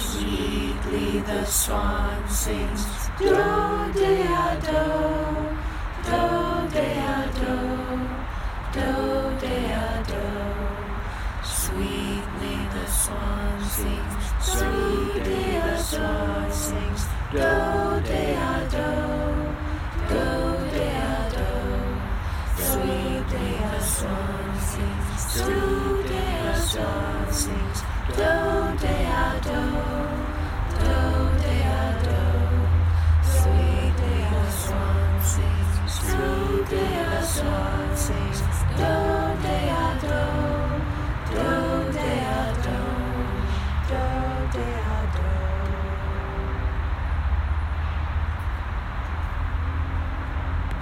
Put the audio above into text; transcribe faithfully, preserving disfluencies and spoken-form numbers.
Sweetly the swan sings, do-de-a-do, do-de-a-do, do-de-a-do. Sweetly the swan sings, sweetly the swan sings, do-de-a-do, do-de-a-do. Sweetly the swan sings, sweetly the swan sings, do-de-a-do, do-de-a-do. Sweetly the swan sings, sweetly the swan sings,